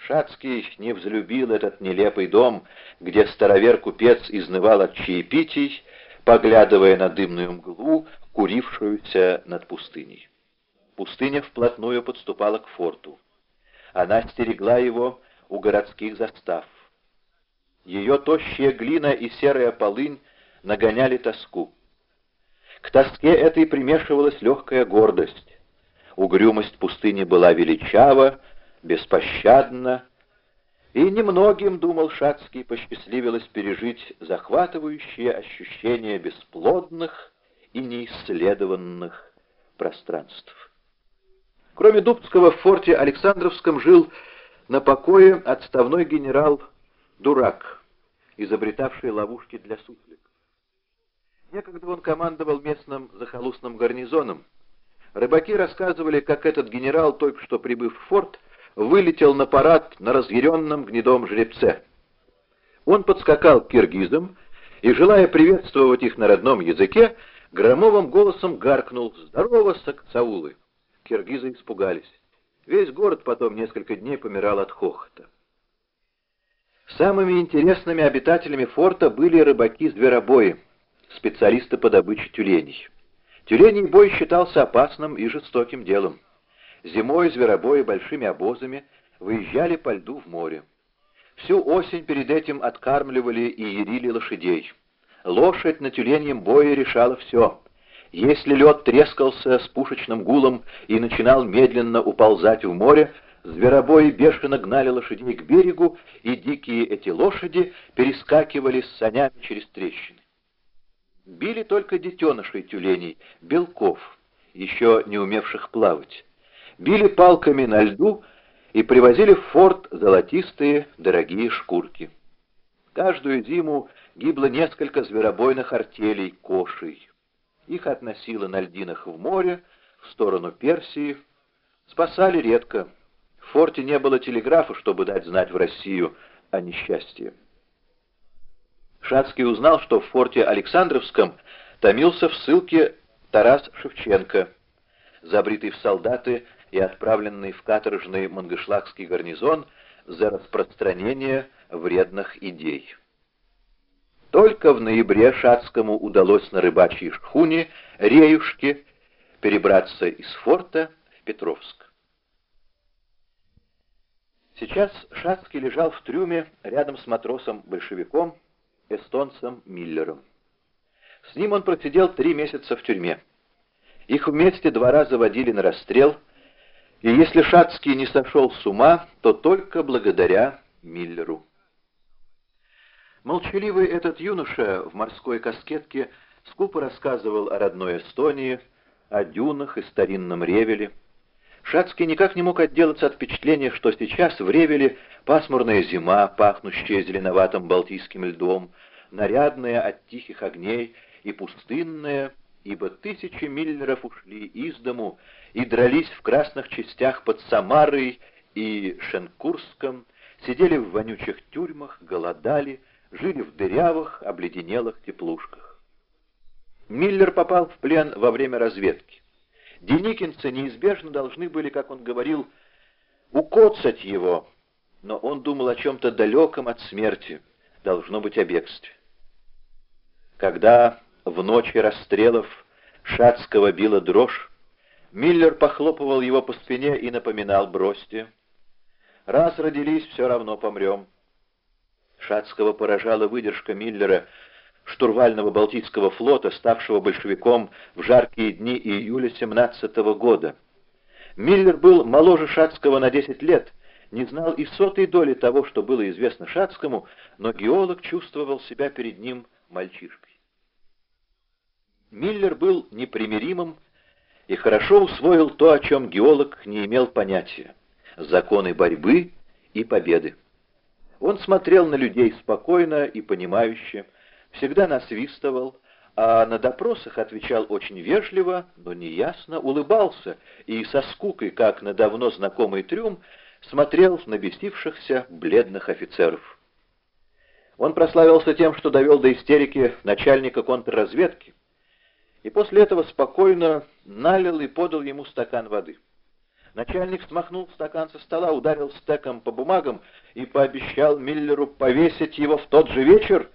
Шацкий не взлюбил этот нелепый дом, где старовер-купец изнывал от чаепитий, поглядывая на дымную мглу, курившуюся над пустыней. Пустыня вплотную подступала к форту. Она стерегла его у городских застав. Ее тощая глина и серая полынь нагоняли тоску. К тоске этой примешивалась легкая гордость. Угрюмость пустыни была величава, беспощадна, и немногим, думал Шацкий, посчастливилось пережить захватывающие ощущения бесплодных и неисследованных пространств. Кроме Дубцкого, в форте Александровском жил на покое отставной генерал Дурак, изобретавший ловушки для сусликов. Некогда он командовал местным захолустным гарнизоном. Рыбаки рассказывали, как этот генерал, только что прибыв в форт, вылетел на парад на разъяренном гнедом жеребце. Он подскакал к киргизам и, желая приветствовать их на родном языке, громовым голосом гаркнул: «Здорово, сакцаулы!» Киргизы испугались. Весь город потом несколько дней помирал от хохота. Самыми интересными обитателями форта были рыбаки-зверобои, специалисты по добыче тюленей. Тюленей бой считался опасным и жестоким делом. Зимой зверобои большими обозами выезжали по льду в море. Всю осень перед этим откармливали и ярили лошадей. Лошадь на тюленьем бое решала все. Если лед трескался с пушечным гулом и начинал медленно уползать в море, зверобои бешено гнали лошадей к берегу, и дикие эти лошади перескакивали с санями через трещины. Били только детенышей тюленей, белков, еще не умевших плавать. Били палками на льду и привозили в форт золотистые дорогие шкурки. Каждую зиму гибло несколько зверобойных артелей кошей. Их относило на льдинах в море, в сторону Персии. Спасали редко. В форте не было телеграфа, чтобы дать знать в Россию о несчастье. Шацкий узнал, что в форте Александровском томился в ссылке Тарас Шевченко, забритый в солдаты и отправленный в каторжный мангышлакский гарнизон за распространение вредных идей. Только в ноябре Шацкому удалось на рыбачьей шхуне «Реюшке» перебраться из форта в Петровск. Сейчас Шацкий лежал в трюме рядом с матросом-большевиком, эстонцем Миллером. С ним он просидел 3 месяца в тюрьме. Их вместе 2 раза водили на расстрел, и если Шацкий не сошел с ума, то только благодаря Миллеру. Молчаливый этот юноша в морской каскетке скупо рассказывал о родной Эстонии, о дюнах и старинном Ревеле. Шацкий никак не мог отделаться от впечатления, что сейчас в Ревеле пасмурная зима, пахнущая зеленоватым балтийским льдом, нарядная от тихих огней и пустынная, ибо 1000 миллеров ушли из дому и дрались в красных частях под Самарой и Шенкурском, сидели в вонючих тюрьмах, голодали, жили в дырявых, обледенелых теплушках. Миллер попал в плен во время разведки. Деникинцы неизбежно должны были, как он говорил, укоцать его, но он думал о чем-то далеком от смерти, должно быть о бегстве. Когда в ночи расстрелов Шацкого била дрожь, Миллер похлопывал его по спине и напоминал: «Бросьте. Раз родились, все равно помрем». Шацкого поражала выдержка Миллера, штурвального Балтийского флота, ставшего большевиком в жаркие дни июля 17 года. Миллер был моложе Шацкого на 10 лет, не знал и 100-й доли того, что было известно Шацкому, но геолог чувствовал себя перед ним мальчишкой. Миллер был непримиримым и хорошо усвоил то, о чем геолог не имел понятия — законы борьбы и победы. Он смотрел на людей спокойно и понимающе, всегда насвистывал, а на допросах отвечал очень вежливо, но неясно, улыбался и со скукой, как на давно знакомый трюм, смотрел на бесившихся бледных офицеров. Он прославился тем, что довел до истерики начальника контрразведки, и после этого спокойно налил и подал ему стакан воды. Начальник смахнул стакан со стола, ударил стеком по бумагам и пообещал Миллеру повесить его в тот же вечер,